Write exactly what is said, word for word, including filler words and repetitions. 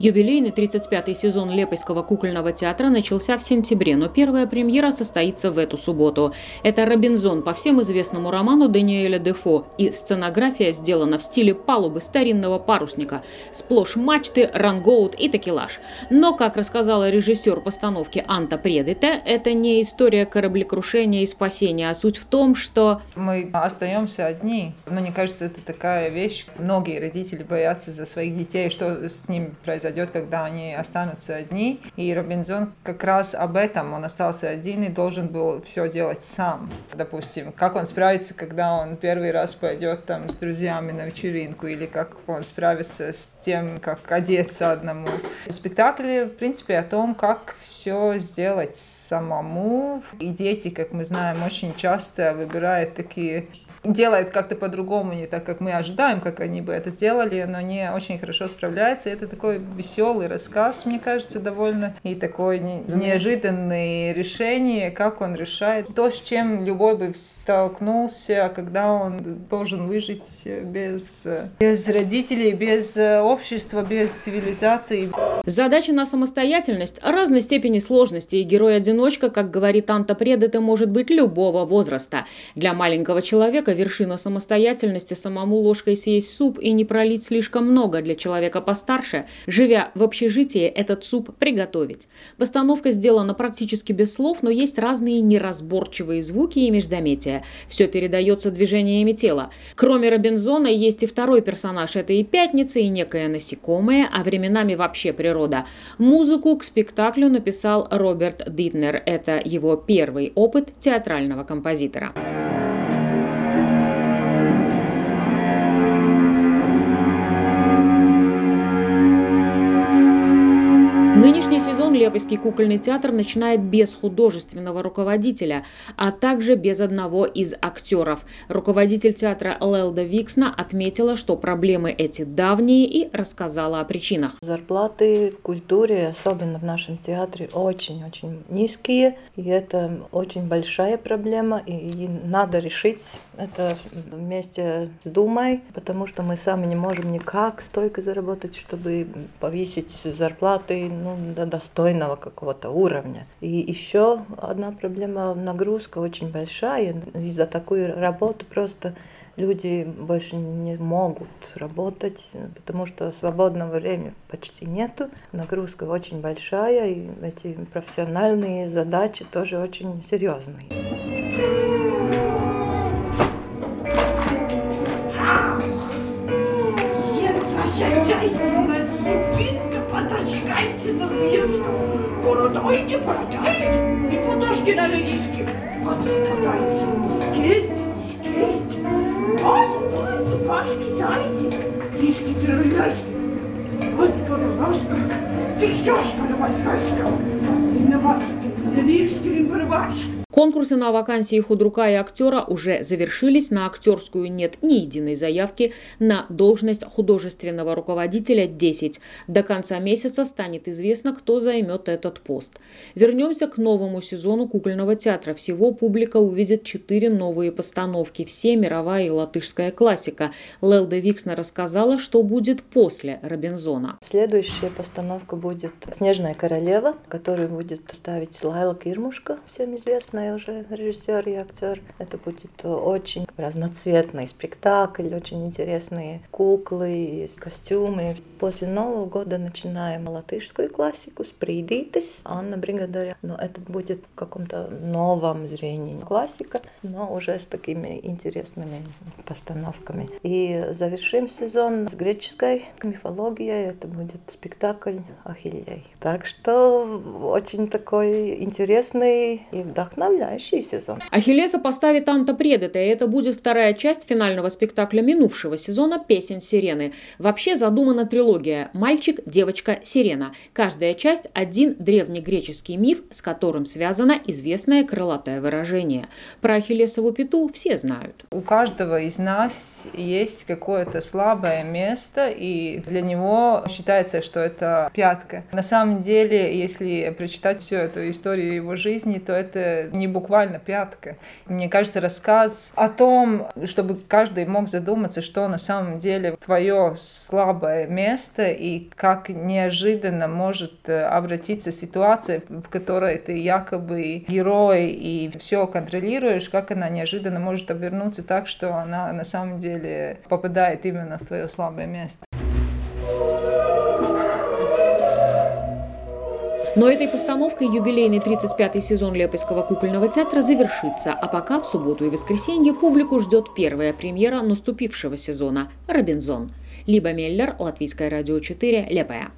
Юбилейный тридцать пятый сезон Лепойского кукольного театра начался в сентябре, но первая премьера состоится в эту субботу. Это «Робинзон» по всем известному роману Даниэля Дефо, и сценография сделана в стиле палубы старинного парусника. Сплошь мачты, рангоут и такелаж. Но, как рассказала режиссер постановки Анта Предете, это не история кораблекрушения и спасения, а суть в том, что... Мы остаемся одни. Мне кажется, это такая вещь. Многие родители боятся за своих детей, что с ними произойдет, когда они останутся одни. И Робинзон как раз об этом. Он остался один и должен был все делать сам. Допустим, как он справится, когда он первый раз пойдет там с друзьями на вечеринку, или как он справится с тем, как одеться одному. В спектакле, в принципе, о том, как все сделать самому. И дети, как мы знаем, очень часто выбирают такие... делает как-то по-другому, не так, как мы ожидаем, как они бы это сделали, но не очень хорошо справляется. Это такой веселый рассказ, мне кажется, довольно, и такое неожиданное решение, как он решает то, с чем любой бы столкнулся, когда он должен выжить без, без родителей, без общества, без цивилизации. Задача на самостоятельность разной степени сложности, и герой-одиночка, как говорит Анта Предете, может быть любого возраста. Для маленького человека вершина самостоятельности — самому ложкой съесть суп и не пролить слишком много. Для человека постарше, живя в общежитии, этот суп приготовить. Постановка сделана практически без слов, но есть разные неразборчивые звуки и междометия. Все передается движениями тела. Кроме Робинзона есть и второй персонаж. Это и пятница, и некое насекомое, а временами вообще природа. Музыку к спектаклю написал Роберт Дитнер. Это его первый опыт театрального композитора. Нынешний сезон Лепойский кукольный театр начинает без художественного руководителя, а также без одного из актеров. Руководитель театра Лелда Виксна отметила, что проблемы эти давние, и рассказала о причинах. Зарплаты в культуре, особенно в нашем театре, очень-очень низкие. И это очень большая проблема, и надо решить это вместе с Думой, потому что мы сами не можем никак стойко заработать, чтобы повысить зарплаты, ну, до достойного какого-то уровня. И еще одна проблема — нагрузка очень большая. И за такую работу просто люди больше не могут работать, потому что свободного времени почти нету. Нагрузка очень большая, и эти профессиональные задачи тоже очень серьезные. Подожгайте на вешку, породайте, породайте, и подожги на лиски. Подожгайте, скесть, скесть. Ой, пашки дайте, лиски трылляйски. Вот скоро рожка, тихчошка на войскашка, и на войске, лиски рыбачка. Конкурсы на вакансии худрука и актера уже завершились. На актерскую нет ни единой заявки. На должность художественного руководителя десять. До конца месяца станет известно, кто займет этот пост. Вернемся к новому сезону кукольного театра. Всего публика увидит четыре новые постановки. Все мировая и латышская классика. Лелда Виксна рассказала, что будет после Робинзона. Следующая постановка будет «Снежная королева», которую будет ставить Лайла Кирмушка, всем известная уже режиссер и актер. Это будет очень разноцветный спектакль, очень интересные куклы, костюмы. После Нового года начинаем латышскую классику «Спрīdītis» Анна Бригадаря. Но это будет в каком-то новом зрении. Классика, но уже с такими интересными постановками. И завершим сезон с греческой мифологией. Это будет спектакль «Ахиллей». Так что очень такой интересный и вдохновляющий сезон. Ахиллеса поставит Анта Предете, и это будет вторая часть финального спектакля минувшего сезона «Песень сирены». Вообще задумана трилогия «Мальчик, девочка, сирена». Каждая часть – один древнегреческий миф, с которым связано известное крылатое выражение. Про Ахиллесову пяту все знают. У каждого из нас есть какое-то слабое место, и для него считается, что это пятка. На самом деле, если прочитать всю эту историю его жизни, то это не буквально буквально пятка. Мне кажется, рассказ о том, чтобы каждый мог задуматься, что на самом деле твое слабое место и как неожиданно может обратиться ситуация, в которой ты якобы герой и все контролируешь, как она неожиданно может обернуться так, что она на самом деле попадает именно в твое слабое место. Но этой постановкой юбилейный тридцать пятый сезон Лепойского кукольного театра завершится, а пока в субботу и воскресенье публику ждет первая премьера наступившего сезона «Робинзон». Либа Меллер, Латвийское радио четыре, Лепая.